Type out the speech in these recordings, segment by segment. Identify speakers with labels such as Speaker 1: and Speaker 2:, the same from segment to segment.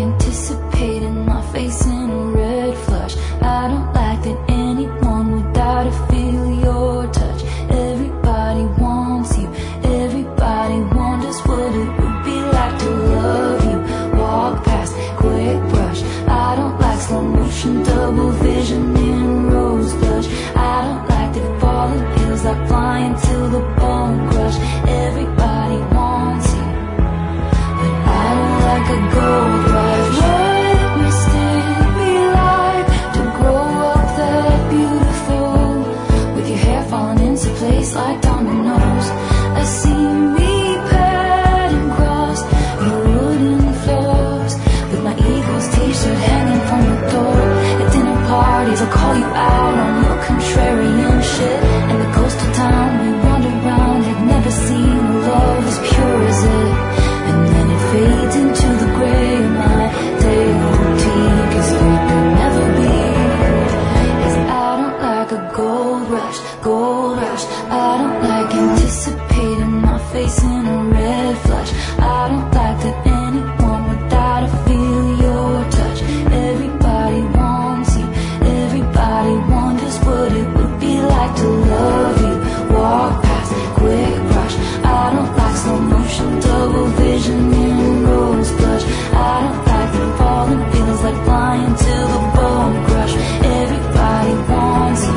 Speaker 1: anticipating my face in a red flush. I don't like that anyone would die to feel your touch. Everybody wants you, everybody wonders what it would be like to love you. Walk past, quick brush. I don't like slow motion, double vision in rose blush. I don't like that falling feels like flying till the bone crush. Everybody wants you, but I don't like a gold rush. What must it be like to grow up that beautiful, with your hair falling into place like dominoes? I see me padding across your wooden floors, with my Eagles t-shirt hanging from the door. At dinner parties I'll call you out on your contrarian shit, and the coastal town we wandered around had never seen a love as pure as it. And then it fades into the gray of my day routine, 'cause you could never be. 'Cause I don't like a gold rush, gold rush. I don't like anticipating my face in a red flush. I don't like that anyone would die to feel your touch. Everybody wants you, everybody wonders what it would be like to love you. Walk past, quick brush. I don't like slow motion, double vision in rose blush. I don't like that falling feels like flying till the bone crush. Everybody wants you,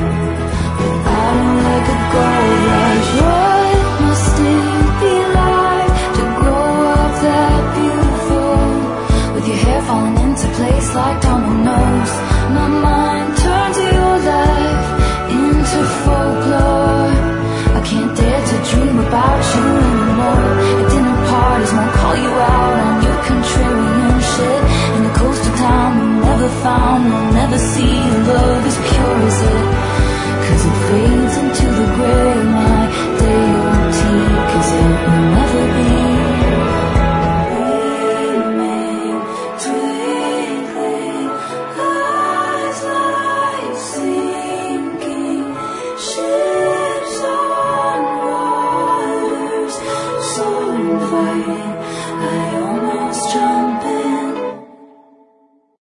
Speaker 1: but I don't like a gold rush. What must it be like to grow up that beautiful, with your hair falling into place like dominoes? My mind turns to your life into folklore. I can't dare to dream about you anymore. At dinner parties won't call you out on your contrarian shit. In the coastal town we never found, we'll never see